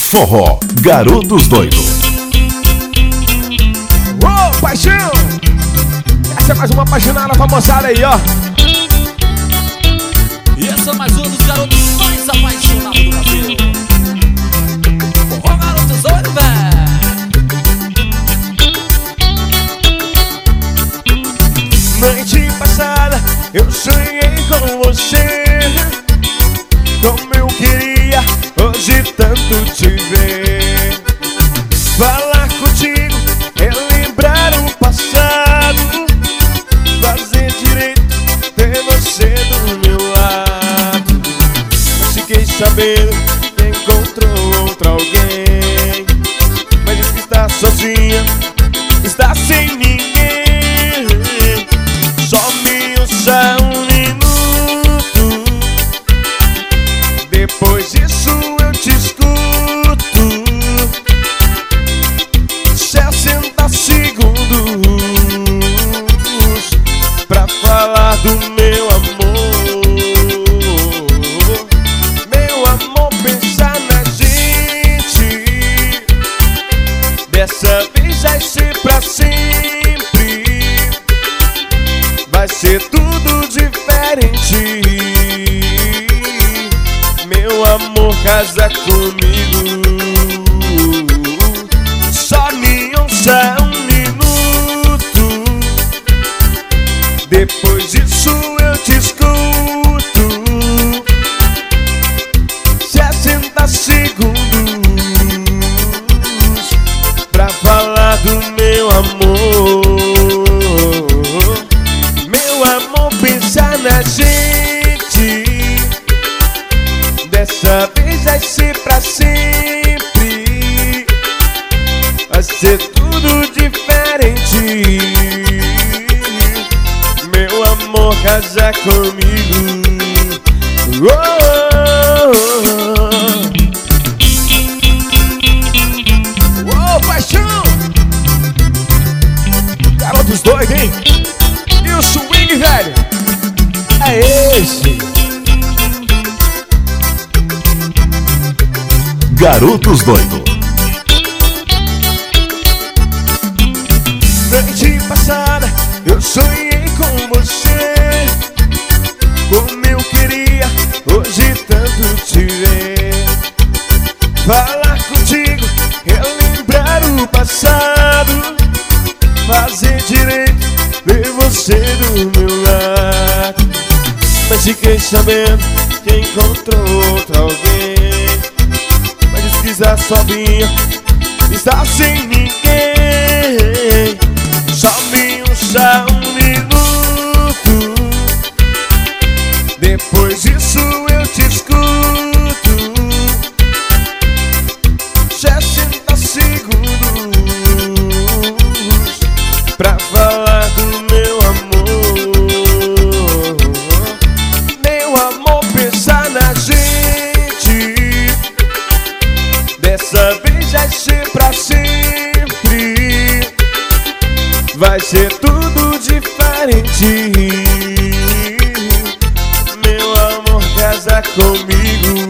Forró, Garotos Doido. Ô, paixão! Essa é mais uma apaixonada pra moçada aí, ó. E essa é mais uma dos garotos mais apaixonados do Brasil. Forró, Garotos Doido, véi. Noite passada eu sonhei com você, como eu queria hoje tanto te ver. Falar contigo é lembrar o passado, fazer direito, ter você do meu lado. Mas fiquei sabendo que encontrou outro alguém, mas diz que está sozinha, está sem ninguém. Só me ouça um minuto, depois disso eu te escuto. 60 segundos pra falar do meu amor. Meu amor, pensar na gente, dessa vez vai ser pra sempre. Vai ser tudo diferente. Meu amor, casa comigo. Só me ouça um minuto, depois disso eu te escuto. 60 segundos pra falar do meu amor. Pensar na gente, dessa vez vai ser pra sempre. Vai ser tudo diferente. Meu amor, casa comigo. Oh, paixão! Garotos doidos, hein? E o swing, velho? É esse. Garotos Doido. Noite passada eu sonhei com você, como eu queria hoje tanto te ver. Falar contigo é lembrar o passado, fazer direito, ver você do meu lado. Mas fiquei sabendo que encontrou outro alguém, mas diz que está sozinha, está sem ninguém. Só me ouça um minuto, depois disso eu te escuto. 60 segundos pra falar do meu amor. Meu amor, pensar na gente, dessa vez vai ser pra sempre. Vai ser tudo diferente. Meu amor, casa comigo.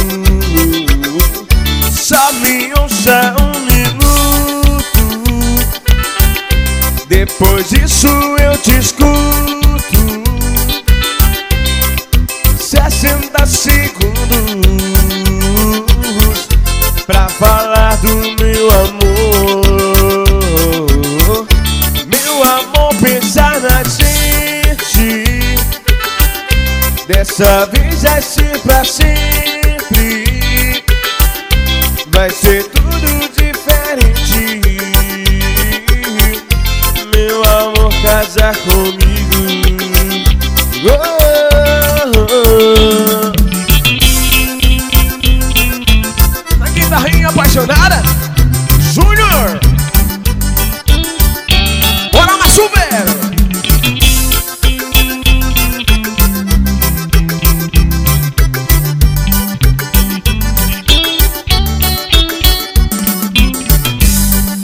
Só me ouça um minuto, depois disso eu te escuto. 60 segundos pra falar do meu amor. Meu amor, pensar na gente, dessa vez vai ser pra sempre. Vai ser tudo diferente. Meu amor, casa comigo.